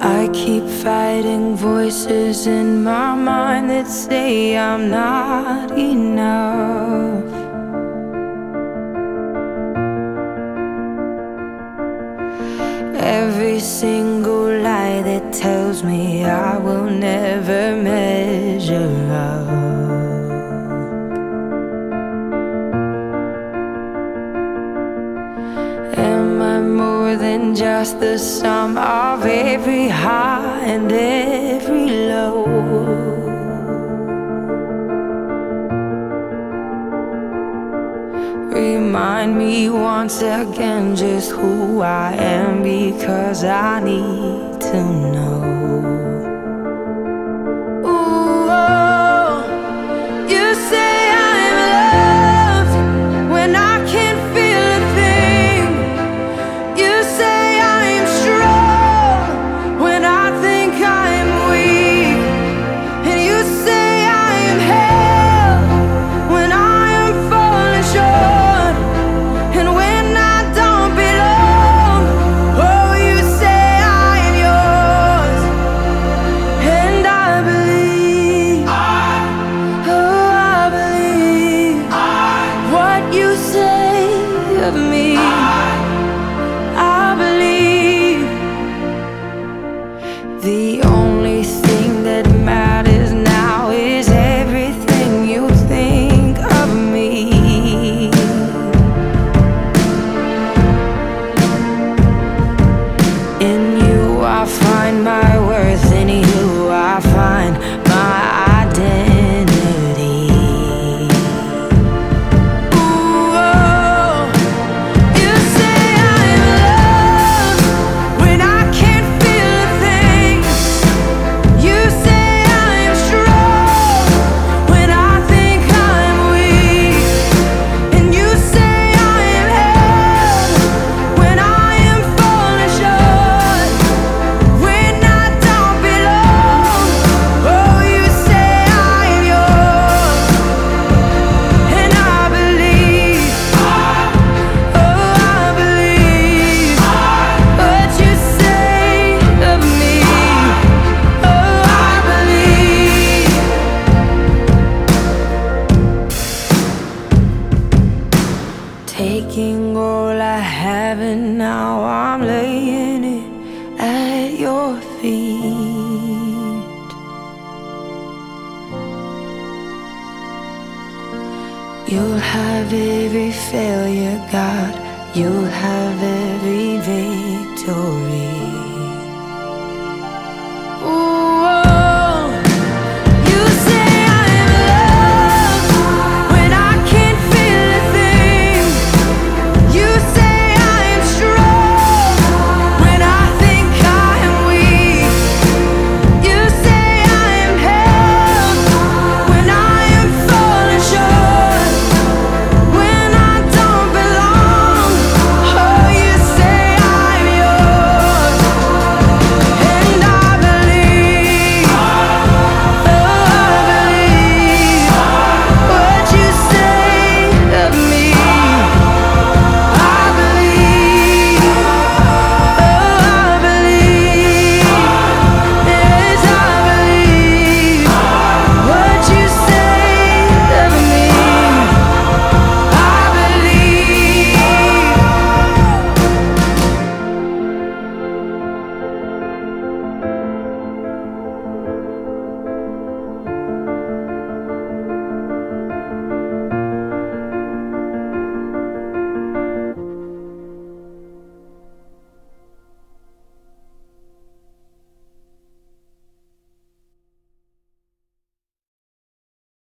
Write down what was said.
I keep fighting voices in my mind that say I'm not enough. Every single lie that tells me I will never measure up. Am I more than just the sum of every high and every low? Remind me once again just who I am, because I need to know. Ooh, oh, you say I'm loved when I can't feel a thing. You say I'm strong when I think I'm weak. And you say I am held when I am falling short. And when I don't belong, oh, you say I am yours. And I believe, oh, I believe what you say of me. I believe the only thing that matters now is everything you think of me. In you I find my worth, in you I find my identity. Ooh, oh, you say I'm loved when I can't feel a thing. You say I'm strong when I think I'm weak. And you say I am held when I am falling short. When I don't belong, oh, you say I am yours. And I believe, oh, I believe what you say of me. Oh, I believe. Taking all I have and now I'm laying it at your feet. You'll have every failure, God. You'll have every victory.